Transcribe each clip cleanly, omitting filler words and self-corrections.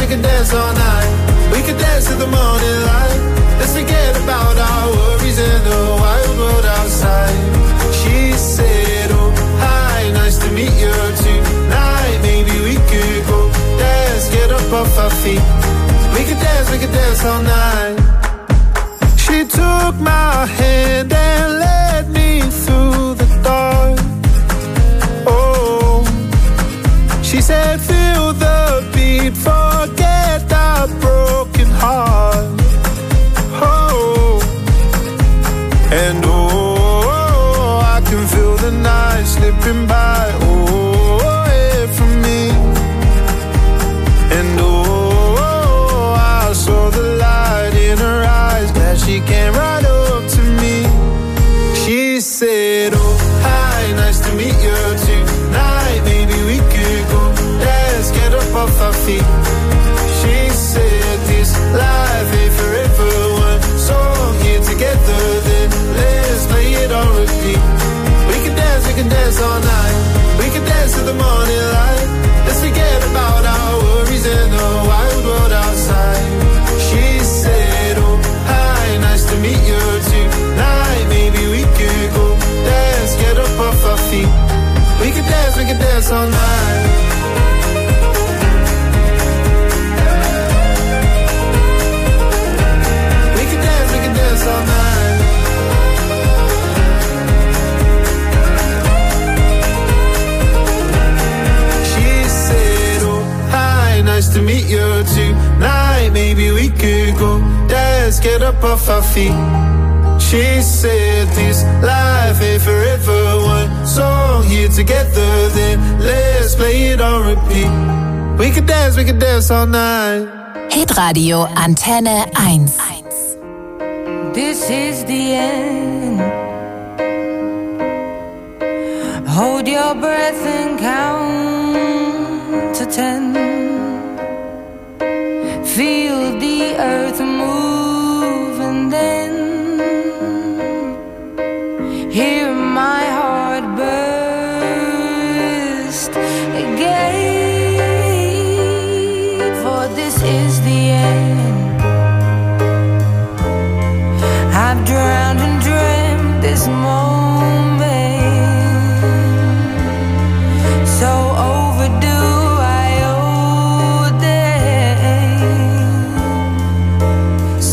we can dance all night. We can dance to the morning light. Let's forget about our worries in the wild world outside. She said, oh, hi, nice to meet you tonight. Maybe we could go dance, get up off our feet. We could dance all night. She took my hand and led me through the dark. Oh, she said, feel the beat, forget our broken heart. Oh, and oh, I can feel the night slipping by. Oh, yeah, from me. And oh, I saw the light in her eyes. Glad she came right up to me. She said, oh, hi, nice to meet you tonight. Maybe we could go dance, get up off our feet. She said, this life ain't forever. One song here together, then let's play it on repeat. We can dance all night. We can dance to the morning light. Let's forget about our worries in the wild world outside. She said, oh, hi, nice to meet you tonight. Maybe we could go dance, get up off our feet. We can dance all night. We can dance all night. She said, oh, hi, nice to meet you tonight. Maybe we could go dance, get up off our feet. She said, this life ain't forever. One song here together, then let's play it on repeat. We can dance all night. Hitradio Antenne 1. This is the end. Hold your breath and count to 10. Feel the earth move and then hear my heart burst again. For this is the end. I've drowned and dreamt this moment, so overdue I owe them.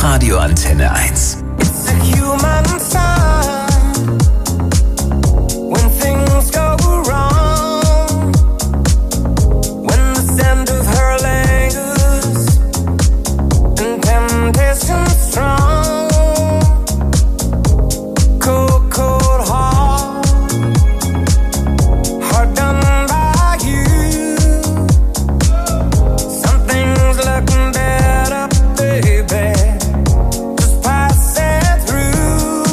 Hitradio Antenne 1. It's a human sign when things go wrong, when the scent of her lingers and temptation strong. Cold, cold heart, heart done by you. Something's looking better, baby. Just pass it through.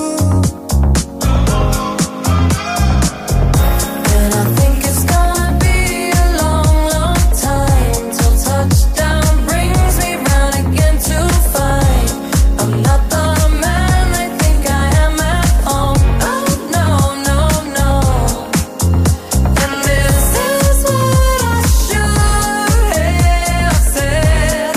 And I think it's gonna be a long, long time till touchdown brings me round again to find I'm not the man they think I am at home. Oh no, no, no. And this is what I should have said.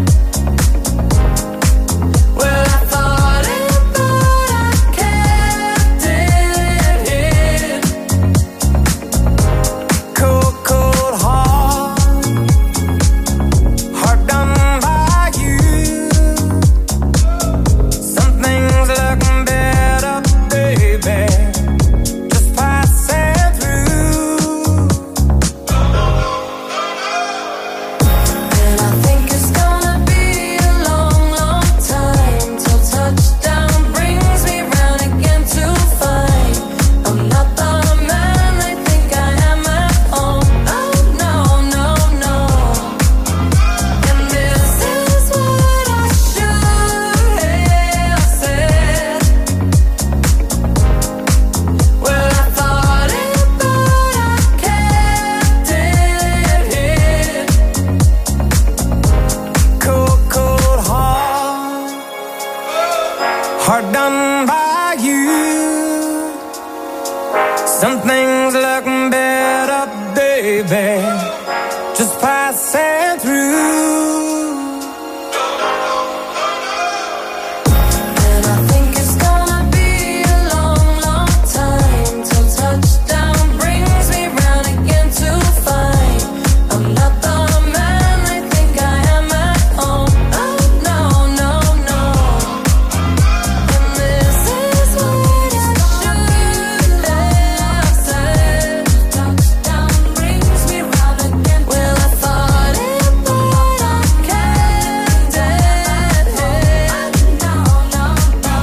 Well, I thought it, but I kept it hid. Cold, cold heart, heart done by you. Something's looking better, baby. Just pass it through. And I think it's gonna be a long, long time till touchdown brings me round again to find I'm not the man they think I am at home. Oh no, no, no. And this is what I should have said. Well, I thought it, but I kept it hid. Cold, cold heart, heart done by you. Something's looking better, baby. Just pass it through. And I think it's gonna be a long, long time till touchdown brings me round again to find I'm not the man they think I am at home. Oh no, no, no. And this is what I should have said. Touchdown brings me round again. Well, I thought it, but I kept it hid. No, no, no.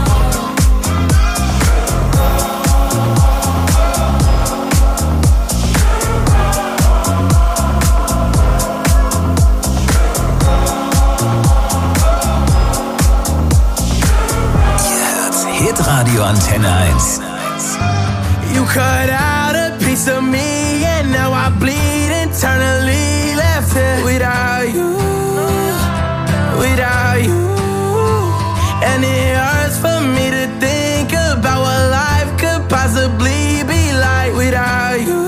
Hitradio Antenne 1. You cut out a piece of me and now I bleed internally, left here without you, without you. And it hurts for me to think about what life could possibly be like without you,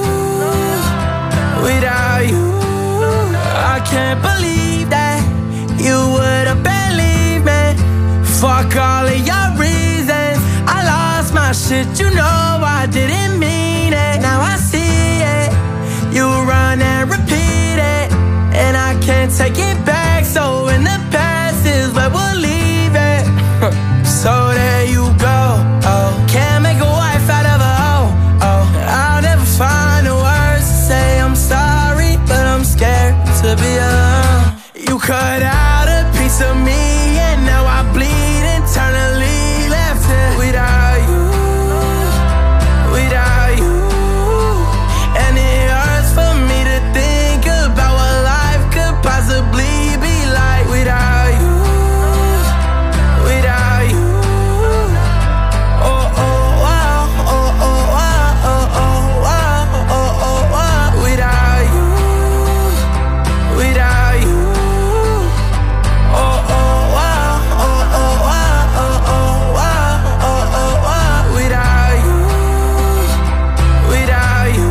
without you. I can't believe that you would have believed me. Fuck all of your reasons. I lost my shit, you know I didn't mean it. Now I see it. You run and repeat it, and I can't take it back. So in the past is where we'll leave it. So there you go. Oh, can't make a wife out of a hoe. Oh, I'll never find the words to say I'm sorry, but I'm scared to be alone. You cut out a piece of me, and now I bleed internally, left it without you, without you. And it hurts for me to think about what life could possibly be like without you, without you. Oh, oh, wow, oh, oh, wow, oh, oh, wow, oh, oh, wow, without you, without you. Oh, oh, wow, oh, oh, wow, oh, oh, wow, oh, oh, wow, without you, without you.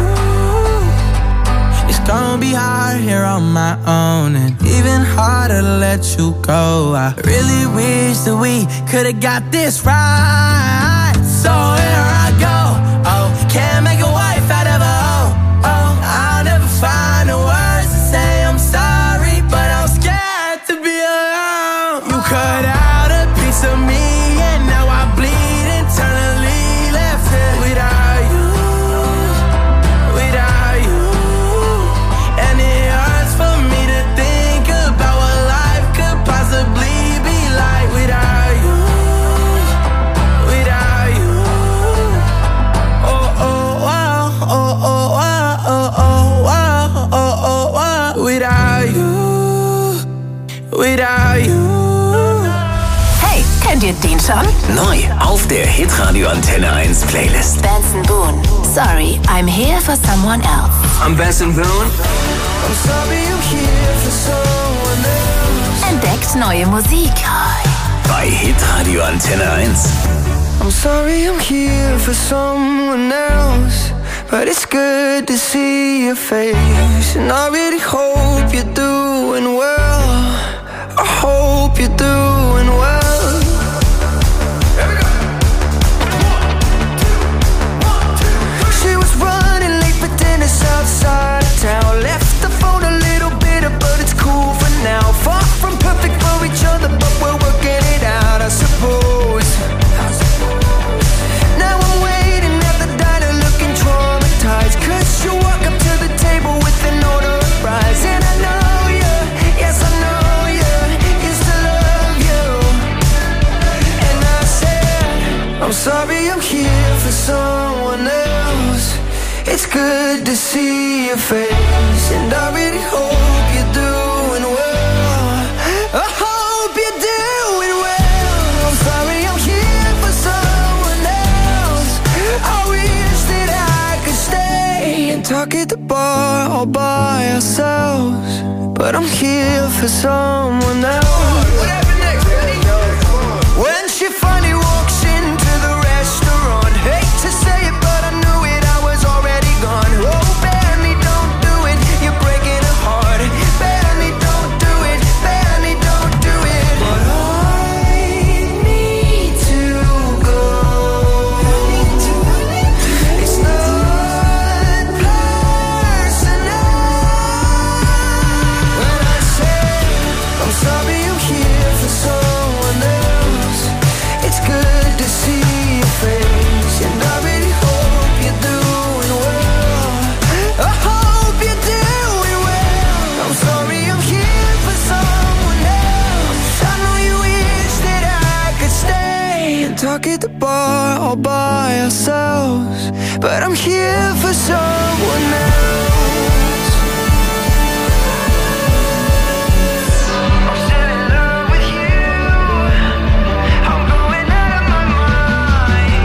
It's gonna be hard here on my own, and even harder to let you go. I really wish that we could've got this right. So here I go. Oh, can't make a wife out of a hoe. Oh, I'll never find the words to say I'm sorry, but I'm scared to be alone. You cut out a piece piece of me, and now I bleed internally, left it without you, without you. And it hurts for me to think about what life could possibly be like without you, without you. Oh, oh, wow, oh, oh, wow, oh, oh, wow, oh, oh, wow. Without you, without you. Hey, kennt ihr den schon? Neu auf der Hitradio Antenne 1 Playlist. Benson Boone. Sorry, I'm here for someone else. I'm Benson Boone. I'm sorry I'm here for someone else. Entdeckt neue Musik. Bei Hitradio Antenne 1. I'm sorry I'm here for someone else, but it's good to see your face. And I really hope you're doing well. I hope you're doing well. She was running late for dinner outside of town. Left the phone a little bitter, but it's cool for now. Far from perfect for each other, but we're working it out, I suppose. Now I'm waiting at the diner looking traumatized, 'cause you walk up to the table with an order of fries. And I know you, yes I know you, used to love you. And I said, I'm sorry I'm here for someone else. It's good to see your face, and I really hope you're doing well. I hope you're doing well. I'm sorry I'm here for someone else. I wish that I could stay and talk at the bar all by ourselves, but I'm here for someone else. Whatever next, ready? When she finally walks into the restaurant, hate to say it, but I knew it, I was already gone. Oh, Benny, don't do it, you're breaking her heart. Benny, don't do it, Benny, don't do it. But I need to go. It's not personal. When I say I'm sorry I'm here for someone else, it's good to see your face, and I really hope you're doing well. I hope you're doing well. I'm sorry I'm here for someone else. I know you wish that I could stay and talk at the bar all by ourselves, but I'm here for someone else. I'm still in love with you. I'm going out of my mind.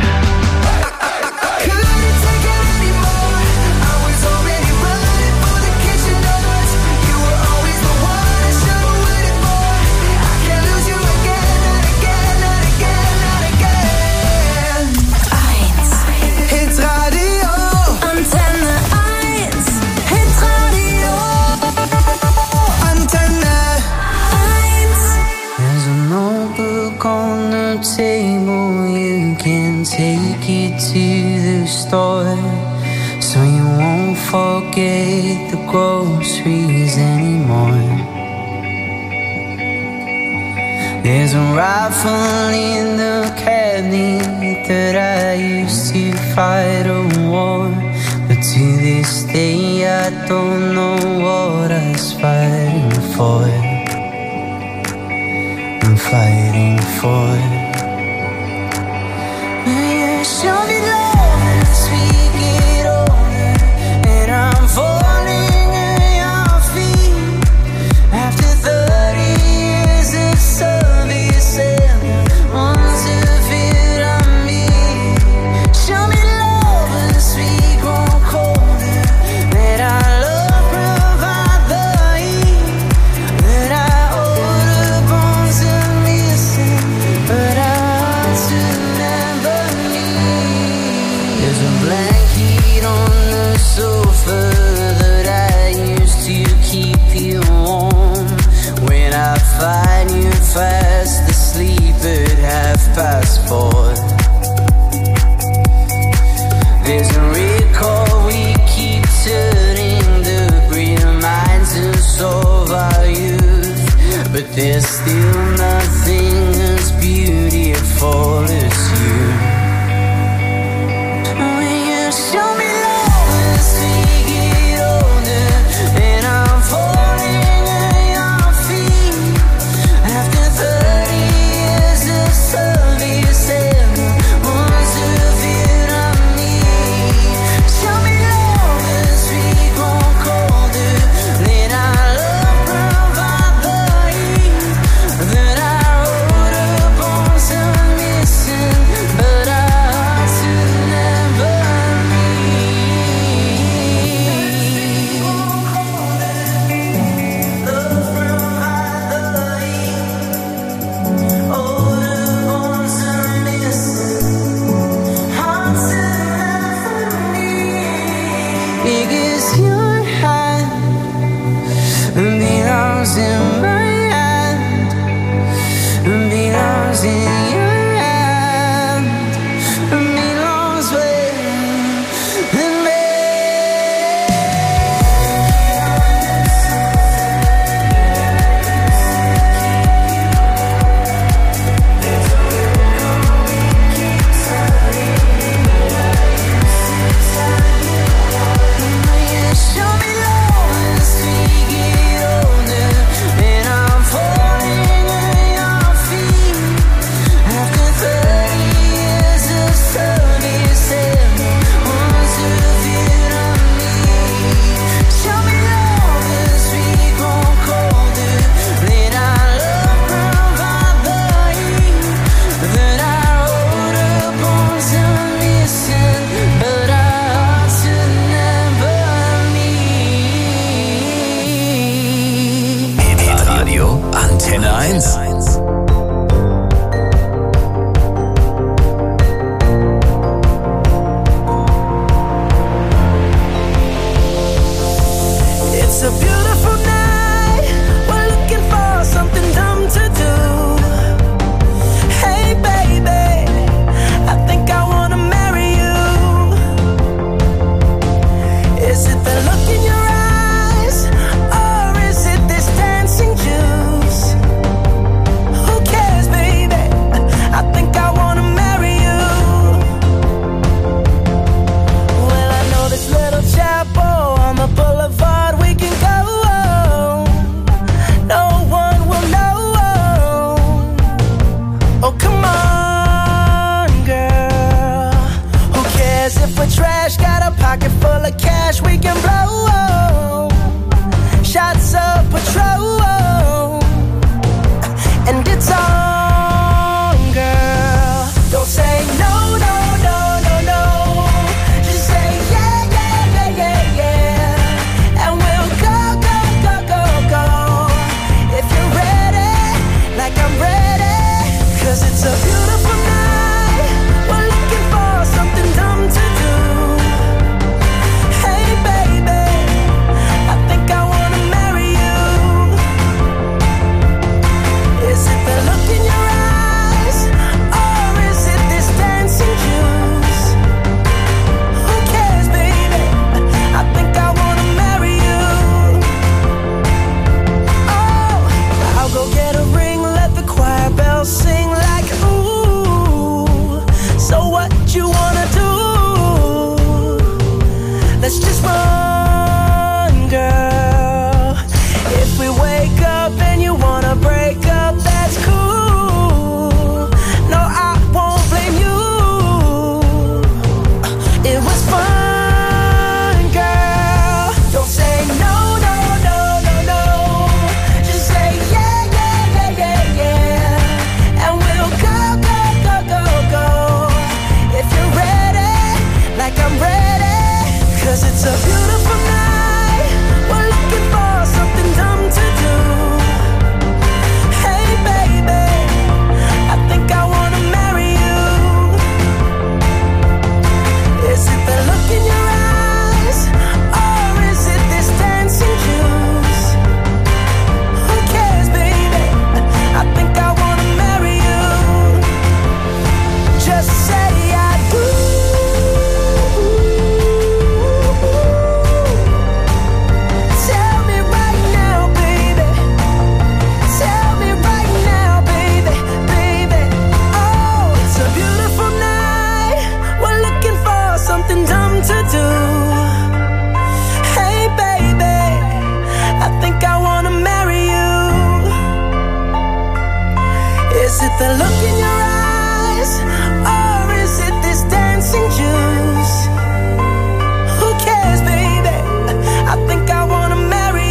I couldn't take it anymore. I was already running for the kitchen doors. You were always the one I should've waited for. I can't lose you again, not again, not again, not again. 1. Hitradio Antenne 1. Hitradio Antenne. 1. There's a notebook on the table, you can take it to the store, so you won't forget the groceries anymore. There's a rifle in the cabinet that I used to fight a war, but to this day I don't know what I was fighting for. I'm fighting for. You show me love as we get older, and I'm falling at your feet. After 30 years of service and months of it on me, show me love as we grow colder. Let our love provide the heat that our older bones are missing, but our hearts will never need. There's a blanket on the sofa that I used to keep you warm. When I find you fast asleep at 4:30. There's a record we keep turning the reminds us of our youth, but there's still nothing as beautiful beautiful as you. When you show me love as we get older, and I'm falling at your feet. After 30 years of service and the ones of it I need. Show me love as we grow colder, let our love provide the heat that our older bones are missing, but our hearts will never meet. Love provide the heat, older bones are missing, hearts will never meet. Because your hand belongs in my hand, belongs in your hand, belongs with me. Show me love as we get older, and I'm falling at your feet. After 30 years of service and the ones of it I need. Show me love as we grow colder, let our love provide the heat that our older bones are missing, but our hearts will never meet. Hitradio Antenne 1. It's a beautiful night. We're looking for something dumb to do. Hey, baby, I think I wanna marry you. Is it the look in your eyes, or is it this dancing juice? Is it the look in your eyes, or is it this dancing juice? Who cares, baby? I think I wanna marry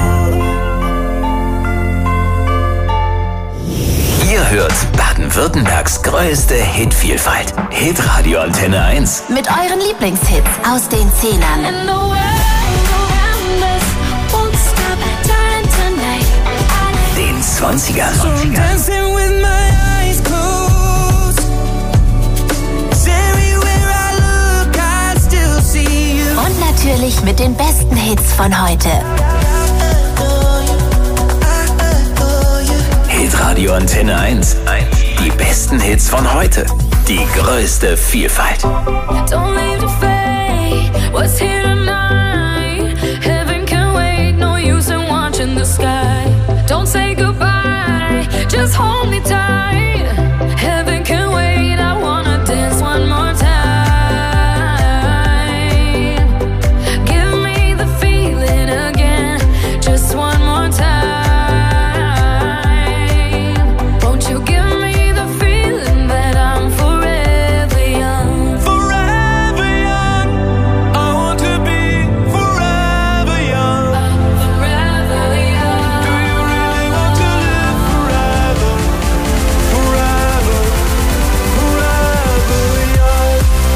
you. Ihr hört Baden-Württembergs größte Hitvielfalt. Hitradio Antenne 1. Mit euren Lieblingshits aus den 10ern. And the world around us won't stop turning tonight. Den 20ern. So I'm dancing with my eyes closed. Everywhere I look, I still see you. Und natürlich mit den besten Hits von heute. Hitradio Antenne 1. Die besten Hits von heute. Die größte Vielfalt. Don't leave the fate. What's here tonight? Heaven can wait. No use in watching the sky. Don't say goodbye. Just hold me tight. Heaven can wait. I wanna dance one more time. Give me the feeling again. Just one more time. Won't you give me the feeling that I'm forever young? Forever young. I want to be forever young. Forever young. Do you really want to live forever? Forever, forever young.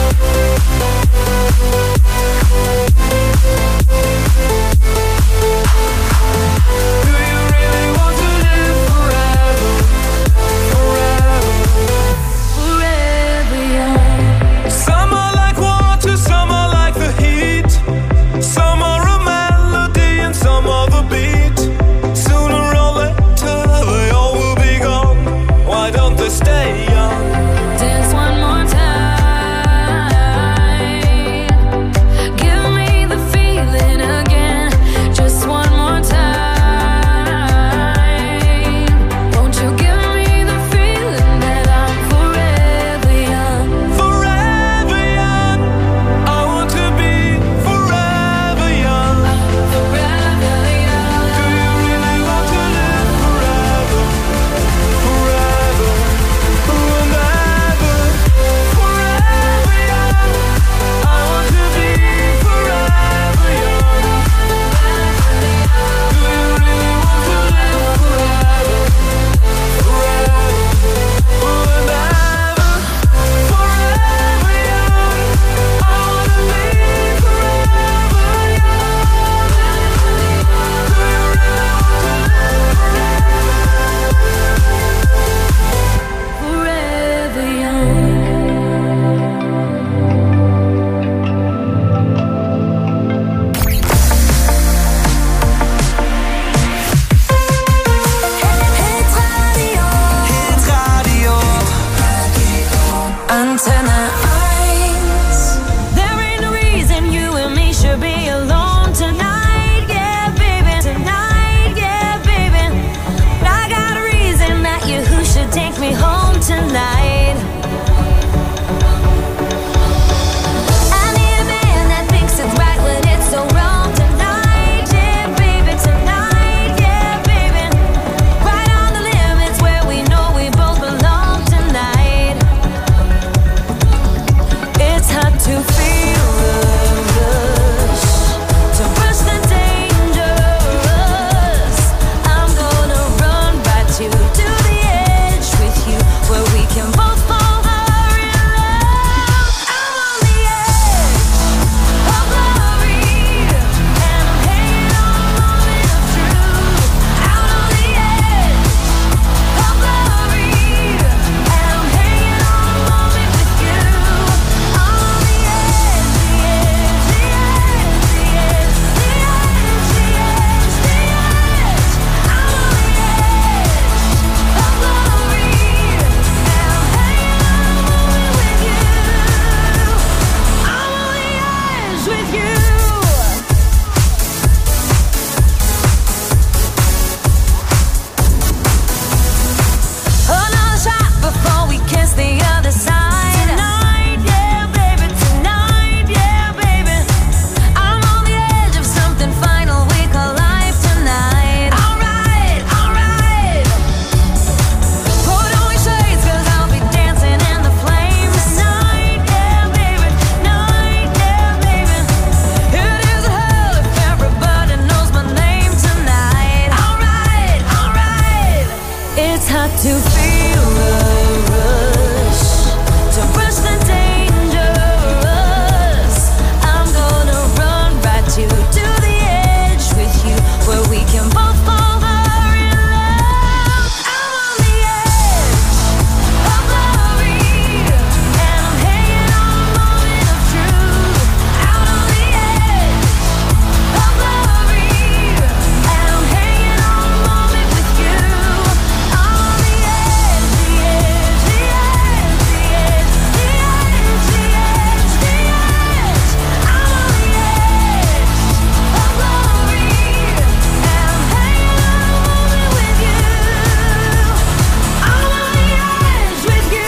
Do you really want to live forever? Forever. Forever young. Some are like water, some are like the heat. Some are a melody and some are the beat. Sooner or later they all will be gone. Why don't they stay young? Dance one more time. Give me the feeling again. Just one more time. Won't you give me the feeling that I'm forever young? Forever young. I want to be forever young. Forever young. Do you really want to live forever? Forever, forever, forever young. I want to be forever young. Do you really want to live forever? Forever, forever, forever young. I want to be forever young. Do you really want to live Forever young. Hitradio Antenne 1. There ain't no reason you and me should be alone tonight, yeah, baby. Tonight, yeah, baby. But I got a reason that you who should take me home tonight. I need a man that thinks it's right when it's so wrong tonight, yeah, baby. Tonight, yeah, baby. Right on the limits where we know we both belong tonight. It's hard to feel the rush, to rush the dangerous. I'm gonna run right to the edge with you, where we can both fall hard in love. I'm on the edge of glory, and I'm hanging on a moment of truth. Out on the edge of glory, and I'm hanging on a moment with you. On the edge, the edge, the edge, the edge, the edge, the edge, the edge. I'm on the edge of glory, and I'm hanging on a moment with you. It's hard to feel the rush, to rush the dangerous. I'm gonna run right to the edge with you, where we can both fall in love. I'm on the edge of glory, and I'm hanging on a moment of truth. Out on the edge of glory, and I'm hanging on a moment with you. I'm on the edge, the edge, the edge, the edge, the edge, the edge, the edge. I'm on the edge of glory, and I'm hanging on a moment with you. I'm on the edge with you.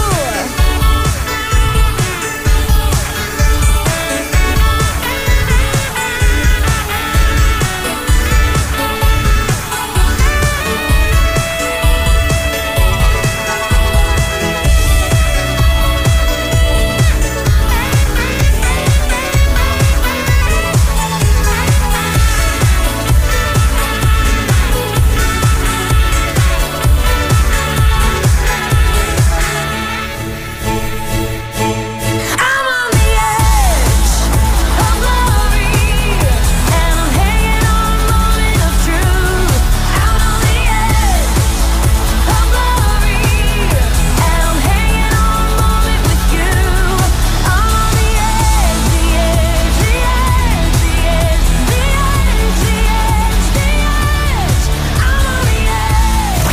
I'm on the edge of glory, and I'm hanging on a moment of truth. Out on the edge of glory, and I'm hanging on a moment with you. I'm on the edge, the edge, the edge, the edge, the edge, the edge, the edge. I'm on the edge.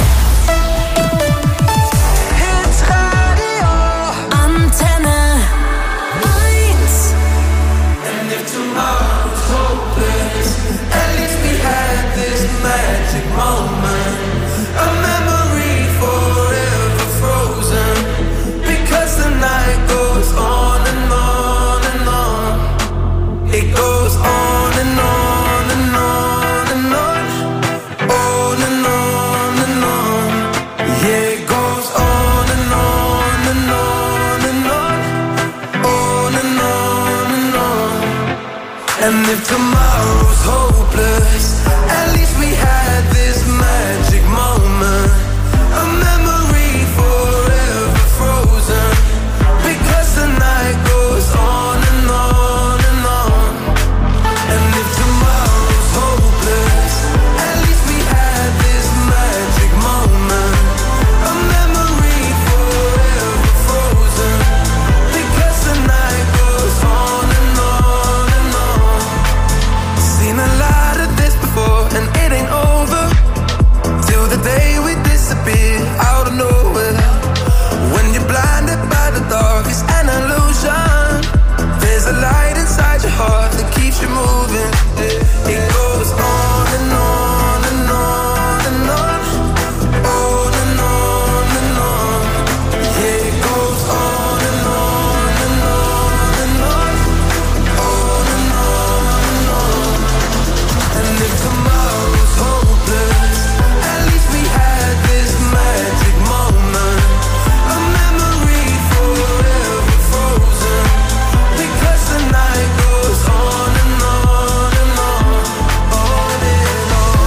Hits Radio Antenne 1. And if tomorrow's hopeless, at least we had this magic moment, a memory forever frozen. Because the night goes on and on and on. It goes on and on and on and on. On and on and on. Yeah, it goes on and on and on and on. On and on and on. And if tomorrow's hopeless, at least we had this magic moment, a memory forever frozen. Because the night goes on and on and on. And if tomorrow's hopeless, at least we had this magic moment, a memory forever frozen. Because the night goes on and on and on. Seen a lot of this before, and it ain't over till the day we disappear out of nowhere. When you're blinded by the dark, it's an illusion. There's a light inside your heart that keeps you moving. It goes on and on and on and on. On and on and on. Yeah, it goes on and on and on and on. On and on and on. And if tomorrow's hopeless, at least we had this magic moment, a memory forever frozen. Because the night goes on and on and on, on and on.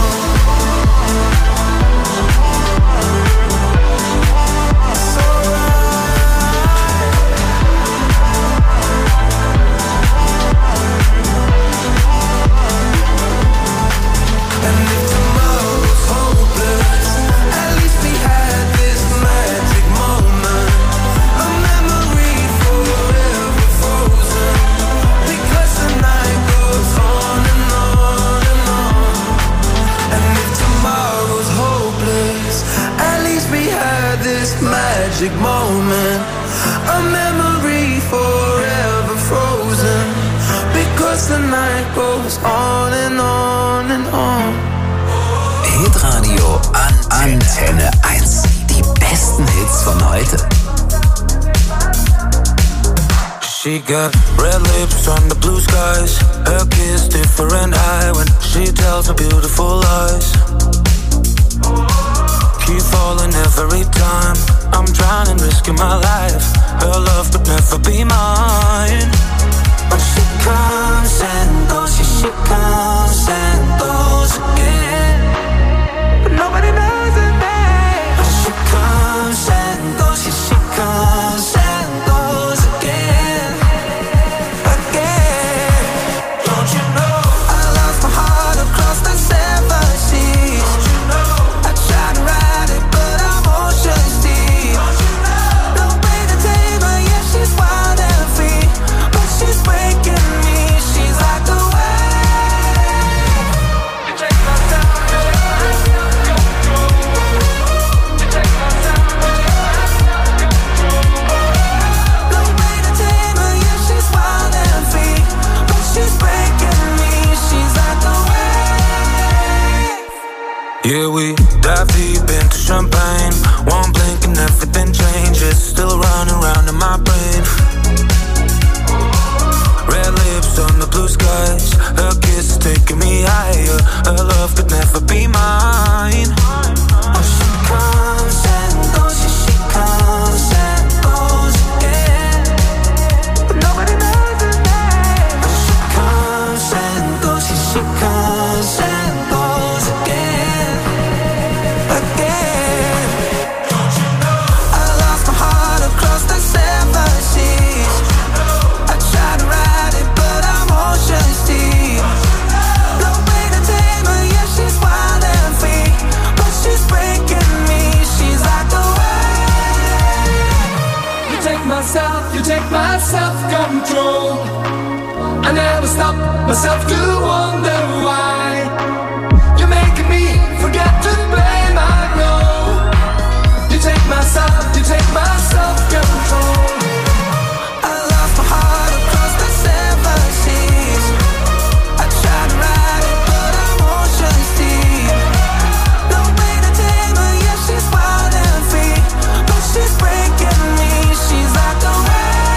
It's alright. And if tomorrow's hopeless, at least we had this magic moment, a memory forever frozen. Because the night goes on and on and on. And if tomorrow's hopeless, at least we had this magic moment, a memory forever frozen. Because the night goes on and on and on. Hitradio Antenne 1. Die besten Hits von heute. She got red lips on the blue skies. Her kiss different high when she tells her beautiful lies. Keep falling every time. I'm trying and risking my life. Her love could never be mine. But she comes and goes, yeah, she comes and goes again. But nobody knows her name. myself, you take my self-control. I never stop myself to wonder why you're making me forget to blame. I know you take my self-control. I lost my heart across the 7 seas. I tried to ride it, but emotions deep. No way to tame her, yeah, she's wild and free, but she's breaking me. She's like the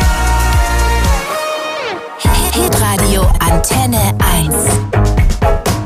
Hitradio Antenne 1.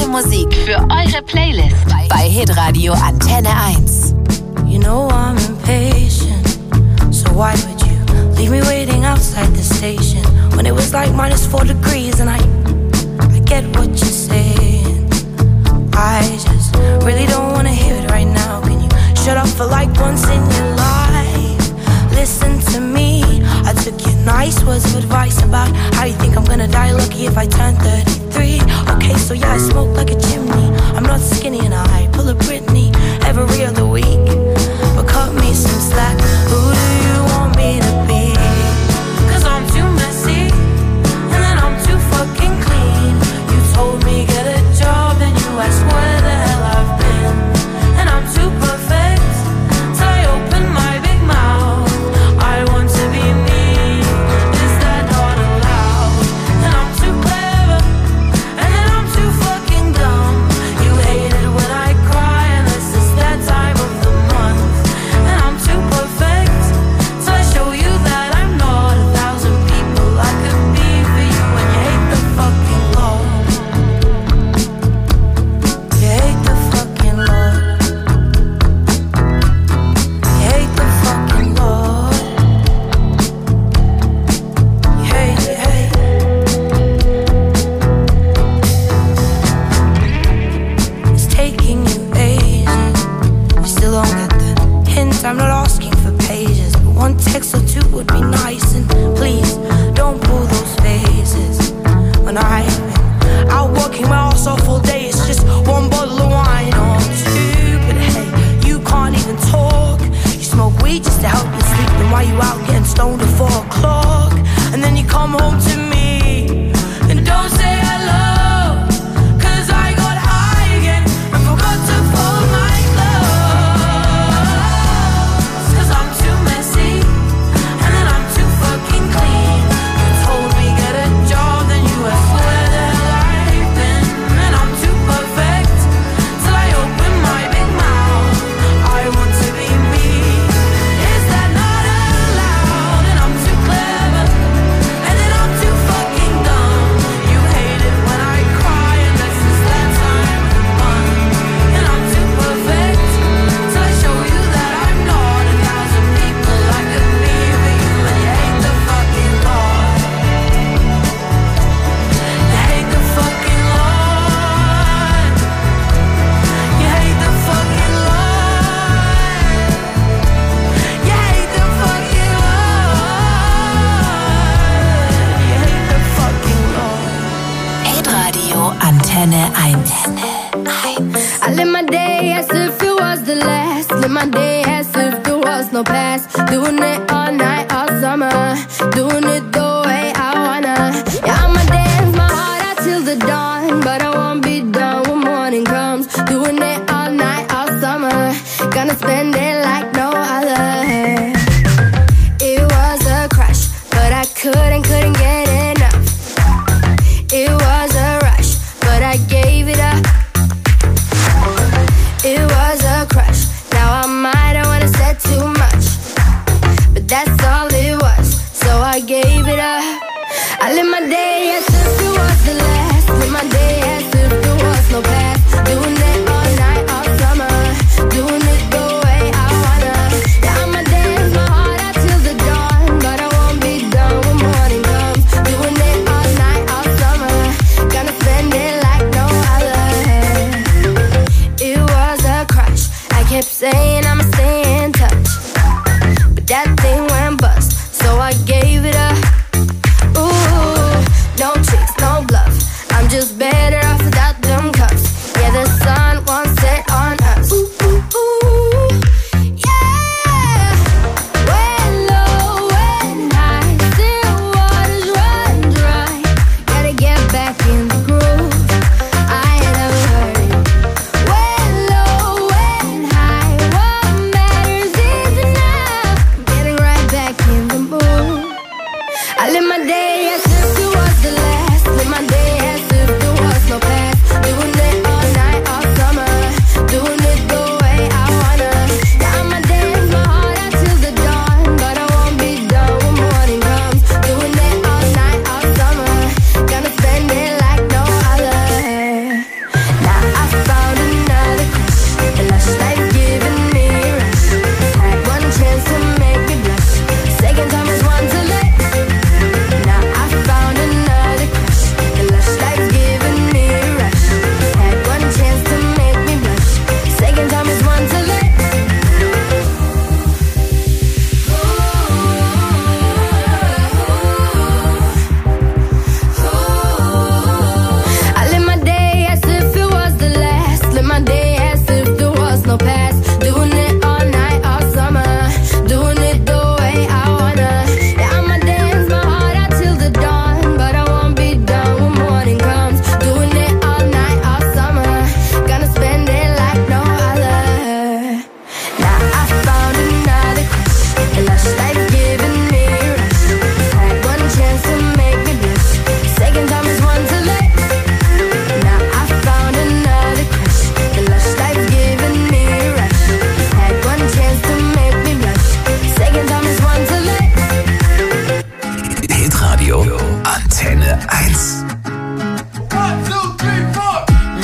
Musik für eure Playlist bei Hitradio Antenne 1. You know I'm impatient, so why would you leave me waiting outside the station when it was like -4 degrees? And I get what you're saying. I just really don't wanna hear it right now. Can you shut up for like once in your life? Listen to me. I took your nice words of advice about how you think I'm gonna die lucky if I turn 33. Okay, so yeah, I smoke like a chimney. I'm not skinny and I pull a Britney every other week. But cut me some slack. Who do you want me to be? 'Cause I'm too messy and then I'm too fucking clean. You told me get a job and you asked where the hell I've been. And I'm too perfect till I open my big mouth. I want to be me. Is that not allowed? And I'm too clever and then I'm too fucking dumb. You hate it when I cry and this is that time of the month. And I'm too perfect till I show you that I'm not 1,000 people I could be for you. And you hate the fucking Lord. You hate the fucking Lord. You hate the fucking Lord. You hate, you hate. It's taking you ages. You still don't get the hint. I'm not asking for pages, but one text or two would be nice. And please don't pull those faces when I've been out working my ass off all day. It's just one bottle of wine or two. But hey, you can't even talk. You smoke weed just to help you sleep. And while you out getting stoned at 4 o'clock, and then you come home to me and don't say hello. 'Cause I got high again and forgot to fold my clothes. 'Cause I'm too messy and then I'm too fucking clean. You told me get a job, then you asked where the hell I've been. And I'm too perfect till I open my big mouth. I want to be me. Is that not allowed? And I'm too clever and then I'm too fucking dumb. You hate it when I cry and this is that time of the month. And I'm too perfect till I show you that I'm not 1,000 people I could be for you. And you hate the fucking Lord. You hate the fucking Lord. You hate the fucking Lord. You hate the fucking Lord. You hate the fucking Lord. Hitradio Antenne 1. I live my day as if it was the last. Live my day as if there was no past. Doing it all night, all summer. Doing it the way I wanna. Yeah, I'ma dance my heart out till the dawn. But I won't be done when morning comes. Doing it all night, all summer. Gonna spend it like no other. It was a crush, but I couldn't get enough. It was a rush, but I gave it up. It was a crush. Now I might have wanna said too much, but that's all it was. So I gave it up. I live my day as if it was the last. Live my day as if there was no past. Doing it all night, all summer. Doing it the way I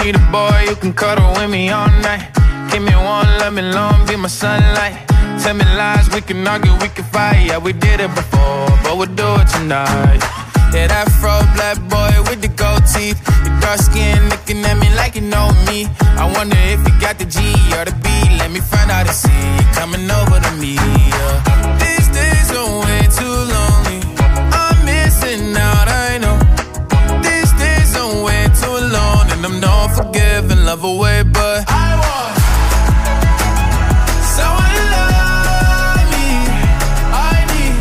need a boy who can cuddle with me all night. Give me one, love me long, be my sunlight. Tell me lies, we can argue, we can fight. Yeah, we did it before, but we'll do it tonight. Yeah, that fro black boy with the gold teeth, the dark skin looking at me like you know me. I wonder if you got the G or the B. Let me find out and see you coming over to me. Yeah. These days are way too lonely. I'm missing out, I know. These days are way too long, and I'm not forgiving, love away, but I want someone to love me. I need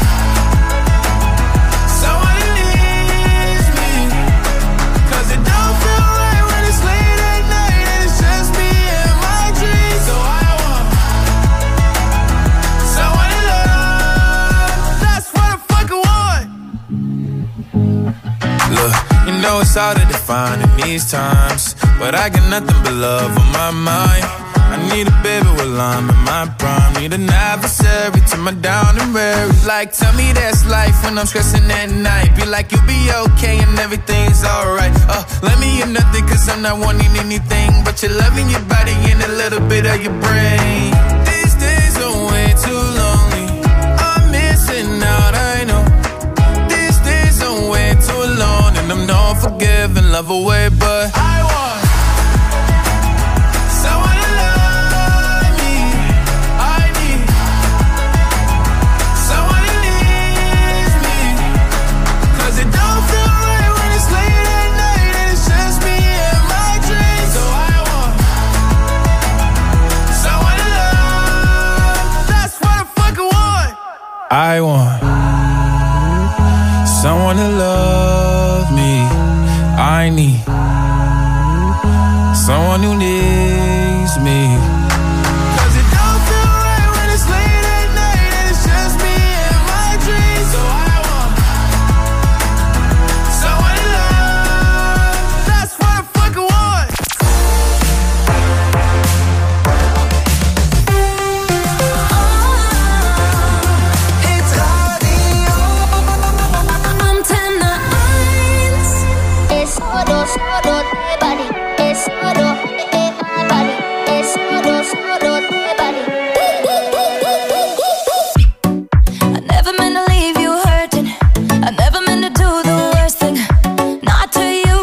someone who needs me. 'Cause it don't feel right when it's late at night and it's just me and my dreams. So I want someone to love. That's what I fucking want. Look, you know it's hard to define in these times, but I got nothing but love on my mind. I need a baby while I'm in my prime. Need an adversary to my down and weary. Like, tell me that's life when I'm stressing at night. Be like, you'll be okay and everything's alright. Let me in nothing 'cause I'm not wanting anything but your love in your body and a little bit of your brain. These days are way too lonely. I'm missing out, I know. These days are way too long, and I'm not forgiving, love away, but I want someone to love me. I need someone who needs me. 'Cause it don't feel right when it's late at night and it's just me and my dreams. So I want someone to love. That's what I fucking want. I want someone to love me. I need someone who needs me. 'Cause it don't feel right when it's late at night and it's just me and my dreams. So I want someone to love. That's what I fucking want. Antenne 1. It's solo, solo, body. It's solo, my body. It's solo, solo, body. I never meant to leave you hurting. I never meant to do the worst thing. Not to you.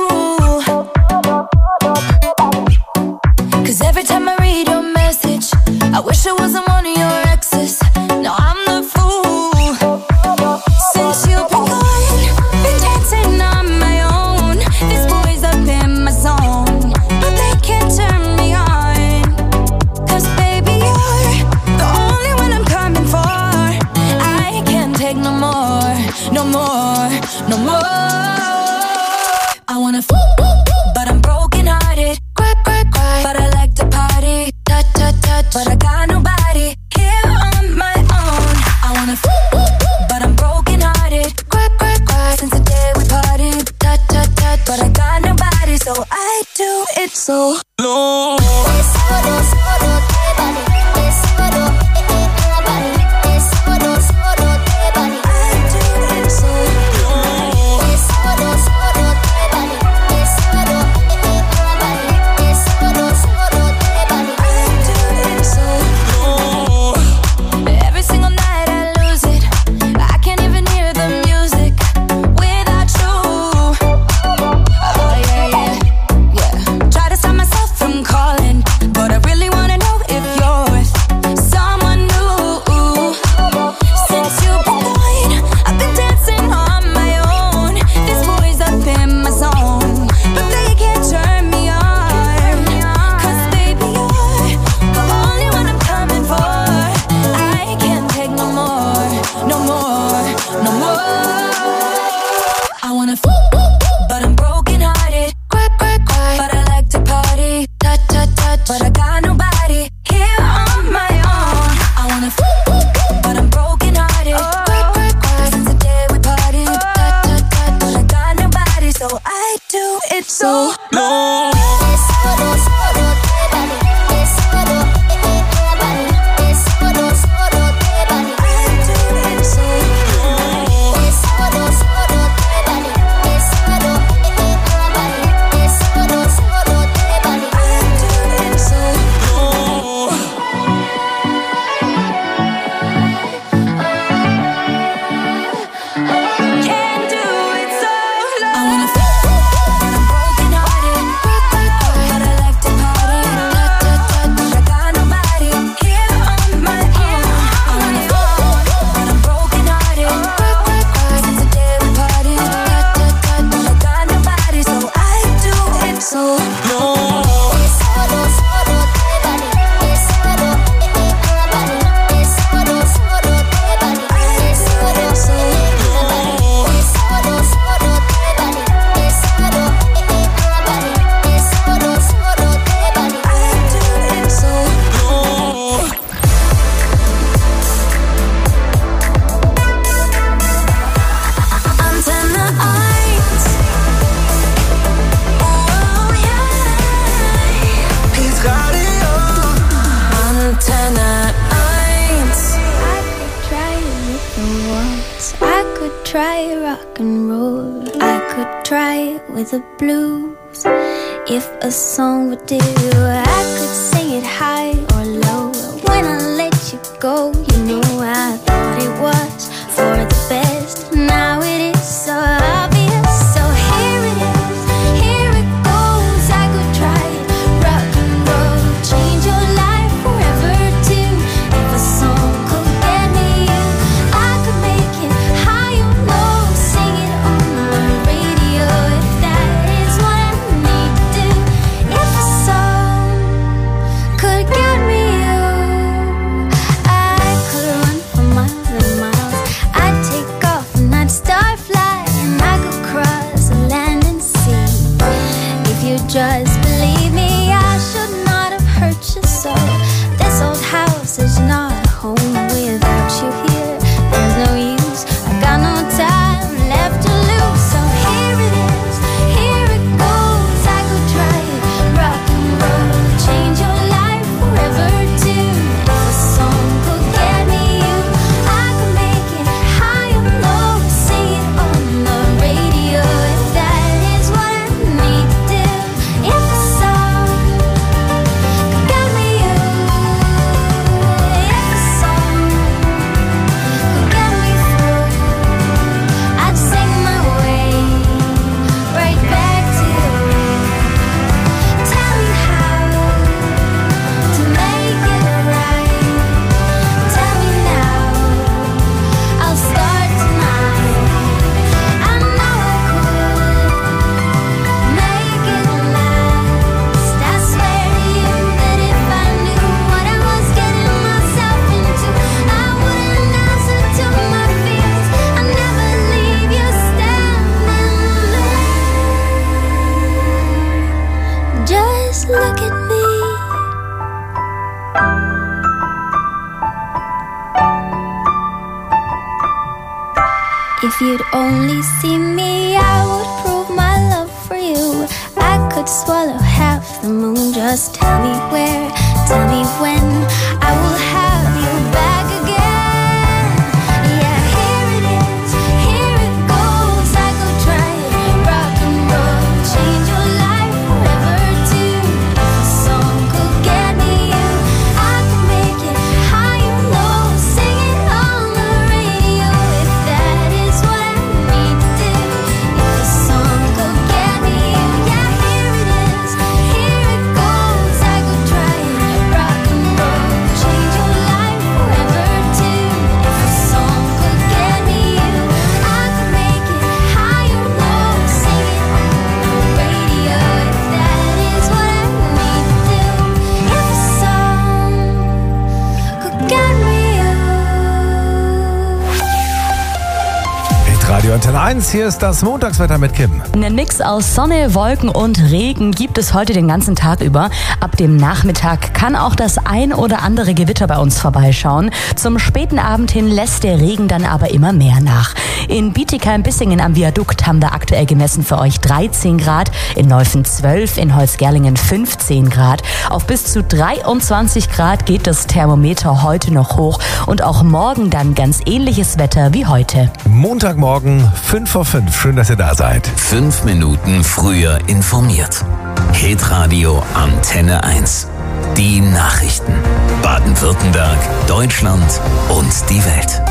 'Cause every time I read your message, I wish I wasn't one of your exes. No, I'm the fool. Since you've been gone, been dancing on my own. This boy's up in my zone, but they can't turn me on. 'Cause baby, you're the only one I'm coming for. I can't take no more, no more, no more. I wanna but I'm broken hearted. Cry, cry, cry, but I like to party. Touch, touch, touch, but I got nobody here on my own. I wanna but I'm broken hearted. Cry, cry, cry, since the day we parted. Touch, touch, touch, but I got nobody, so I do it so low. It's solo, solo, body. It's solo, my body. It's solo, solo, body. I do it so low. It's solo, solo, body. It's solo, my body. It's solo, solo, body. I do it so low. Every single night I lose it. I can't even hear the music without you. Oh yeah, yeah, yeah. Try to stop myself from calling, but I really wanna know rock and roll. I could try it with the blues if a song would do. I could sing it high or low. When I let you go, you know I thought it was for the best. Now it is so obvious. So here it is, here it goes. I could try it, rock and roll, change your life forever too. If a song could get me you, I could make it high or low, sing it on the radio. If that is what I need to do. If a song could get me you, I could run for miles and miles. I'd take off and I'd start flying. I could cross the land and sea. If you just believe me, I should not have hurt you so. This old house is not a home without you here. There's no use, I got no time left to lose. So here it is, here it goes. I could try it, rock and roll, change your life forever too. If a song could get me you, I could make it high or low, sing it on the radio. If that is what I need to do. If a song could get me you, if a song could get me through, I'd sing my way right back to you. Tell me how to make it right. Tell me now, I'll start tonight. I know I could make it last. I swear to you that if I knew what I was getting myself into, I wouldn't answer to my fears. I'd never leave you standing there. Just look at me. If you'd only see me, I would prove my love for you. I could swallow half the moon. Just tell me where, tell me when. I will have you back again. Yeah, here it is, here it goes. I could try it, rock and roll, change your life forever too. If a song could get me you, I could make it high or low, sing it on the radio. If that is what I need to do. If a song could get me you, yeah, here it is, here it goes. I could try it, rock and roll, change your life forever too. If a song could get me you, I could make it high or low, sing it on the radio. If that is what I need to do. If a song could get me you. Radio Antenne 1, hier ist das Montagswetter mit Kim. Einen Mix aus Sonne, Wolken und Regen gibt es heute den ganzen Tag über. Ab dem Nachmittag kann auch das ein oder andere Gewitter bei uns vorbeischauen. Zum späten Abend hin lässt der Regen dann aber immer mehr nach. In Bietigheim-Bissingen am Viadukt haben wir aktuell gemessen für euch 13 Grad, in Neuffen 12, in Holzgerlingen 15 Grad. Auf bis zu 23 Grad geht das Thermometer heute noch hoch und auch morgen dann ganz ähnliches Wetter wie heute. Montagmorgen 5:05. Schön, dass ihr da seid. 5 Minuten früher informiert. Hitradio Antenne 1. Die Nachrichten. Baden-Württemberg, Deutschland und die Welt.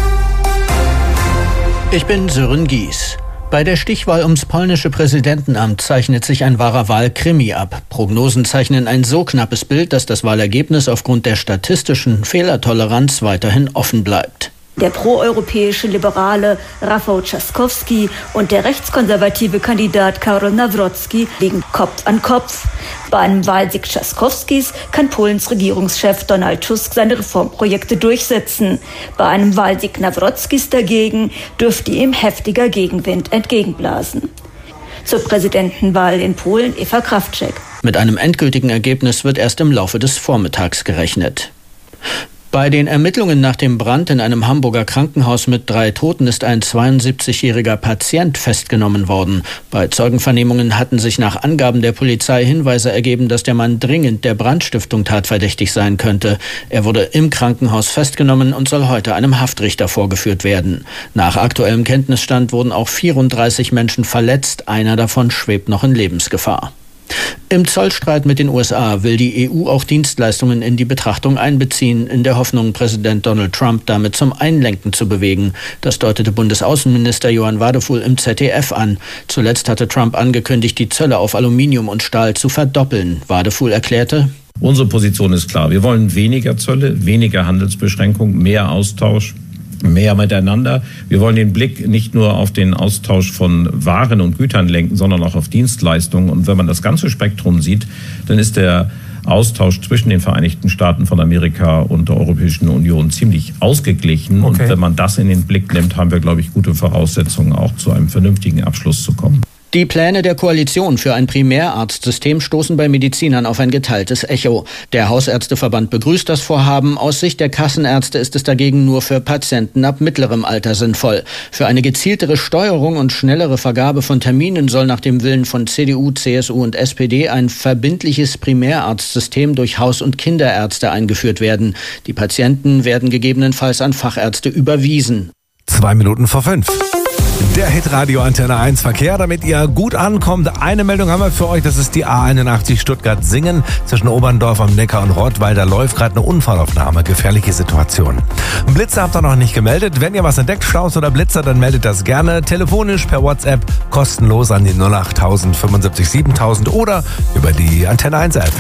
Ich bin Sören Gies. Bei der Stichwahl ums polnische Präsidentenamt zeichnet sich ein wahrer Wahlkrimi ab. Prognosen zeichnen ein so knappes Bild, dass das Wahlergebnis aufgrund der statistischen Fehlertoleranz weiterhin offen bleibt. Der proeuropäische Liberale Rafał Trzaskowski und der rechtskonservative Kandidat Karol Nawrocki liegen Kopf an Kopf. Bei einem Wahlsieg Trzaskowskis kann Polens Regierungschef Donald Tusk seine Reformprojekte durchsetzen. Bei einem Wahlsieg Nawrockis dagegen dürfte ihm heftiger Gegenwind entgegenblasen. Zur Präsidentenwahl in Polen Eva Krawczyk. Mit einem endgültigen Ergebnis wird erst im Laufe des Vormittags gerechnet. Bei den Ermittlungen nach dem Brand in einem Hamburger Krankenhaus mit 3 Toten ist ein 72-jähriger Patient festgenommen worden. Bei Zeugenvernehmungen hatten sich nach Angaben der Polizei Hinweise ergeben, dass der Mann dringend der Brandstiftung tatverdächtig sein könnte. Er wurde im Krankenhaus festgenommen und soll heute einem Haftrichter vorgeführt werden. Nach aktuellem Kenntnisstand wurden auch 34 Menschen verletzt. Einer davon schwebt noch in Lebensgefahr. Im Zollstreit mit den USA will die EU auch Dienstleistungen in die Betrachtung einbeziehen, in der Hoffnung, Präsident Donald Trump damit zum Einlenken zu bewegen. Das deutete Bundesaußenminister Johann Wadefuhl im ZDF an. Zuletzt hatte Trump angekündigt, die Zölle auf Aluminium und Stahl zu verdoppeln. Wadefuhl erklärte: Unsere Position ist klar. Wir wollen weniger Zölle, weniger Handelsbeschränkungen, mehr Austausch, mehr miteinander. Wir wollen den Blick nicht nur auf den Austausch von Waren und Gütern lenken, sondern auch auf Dienstleistungen. Und wenn man das ganze Spektrum sieht, dann ist der Austausch zwischen den Vereinigten Staaten von Amerika und der Europäischen Union ziemlich ausgeglichen. Okay. Und wenn man das in den Blick nimmt, haben wir, glaube ich, gute Voraussetzungen, auch zu einem vernünftigen Abschluss zu kommen. Die Pläne der Koalition für ein Primärarztsystem stoßen bei Medizinern auf ein geteiltes Echo. Der Hausärzteverband begrüßt das Vorhaben. Aus Sicht der Kassenärzte ist es dagegen nur für Patienten ab mittlerem Alter sinnvoll. Für eine gezieltere Steuerung und schnellere Vergabe von Terminen soll nach dem Willen von CDU, CSU und SPD ein verbindliches Primärarztsystem durch Haus- und Kinderärzte eingeführt werden. Die Patienten werden gegebenenfalls an Fachärzte überwiesen. 5:02. Der Hitradio Antenne 1 Verkehr, damit ihr gut ankommt. Eine Meldung haben wir für euch, das ist die A81 Stuttgart-Singen zwischen Oberndorf am Neckar und Rottweil. Da läuft gerade eine Unfallaufnahme, gefährliche Situation. Blitzer habt ihr noch nicht gemeldet. Wenn ihr was entdeckt, Staus oder Blitzer, dann meldet das gerne telefonisch per WhatsApp, kostenlos an die 08000 75 7000 oder über die Antenne 1 App.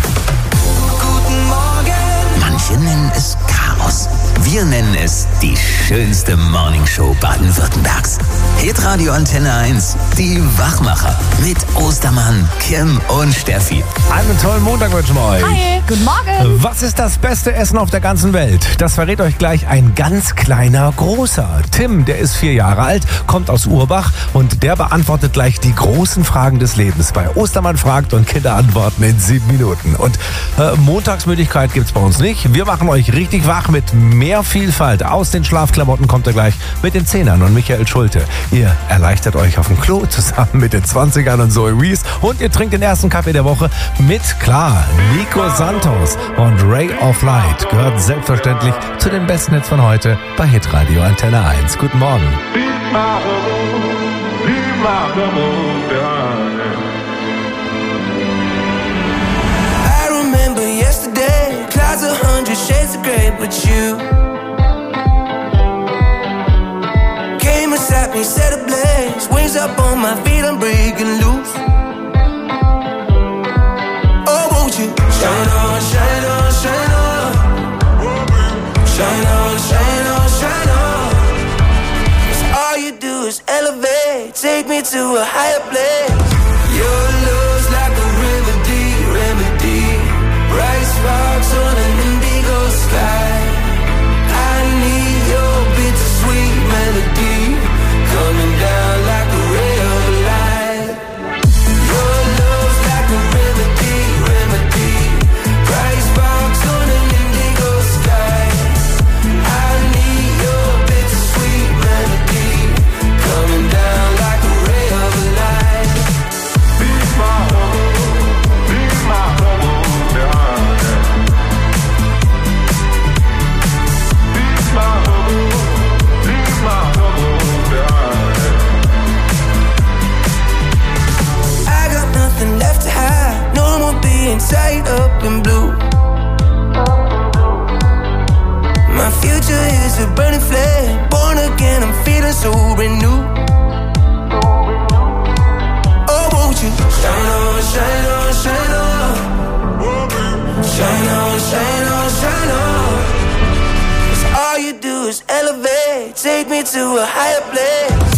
Guten Morgen. Manche nennen es Chaos. Wir nennen es die schönste Morningshow Baden-Württembergs. Hitradio Antenne 1, die Wachmacher mit Ostermann, Kim und Steffi. Einen tollen Montag wünschen wir euch. Hi, guten Morgen. Was ist das beste Essen auf der ganzen Welt? Das verrät euch gleich ein ganz kleiner Großer. Tim, der ist 4 Jahre alt, kommt aus Urbach und der beantwortet gleich die großen Fragen des Lebens bei Ostermann fragt und Kinder antworten in 7 Minuten. Und Montagsmüdigkeit gibt's bei uns nicht. Wir machen euch richtig wach mit mehr Vielfalt. Aus den Schlafklamotten kommt er gleich mit den 10ern und Michael Schulte. Ihr erleichtert euch auf dem Klo zusammen mit den 20ern und Zoe Reese und ihr trinkt den ersten Kaffee der Woche mit, klar, Nico Santos und Ray of Light. Gehört selbstverständlich zu den besten Hits von heute bei Hitradio Antenne 1. Guten Morgen. I remember yesterday, clouds 100 shades of grey, but you came beside me, set ablaze, wings up on my feet, I'm breaking loose. Oh, won't you shine on, shine on, shine on, shine on, shine on, shine on. 'Cause all you do is elevate, take me to a higher place. Your love's like a remedy, remedy. Bright sparks on an indigo sky. I need your bittersweet melody coming down like a ray of light. Your love's like a remedy, remedy. Bright sparks on an indigo sky. I need your bittersweet melody coming down like a ray of light. Be my home, be my home, darling. Be my home, be my home, darling. I got nothing left to hide, no more being tied up in blue. My future is a burning flame, born again, I'm feeling so renewed. Oh, won't you shine on, shine on, shine on, shine on, shine on, shine on. 'Cause all you do is elevate, take me to a higher place.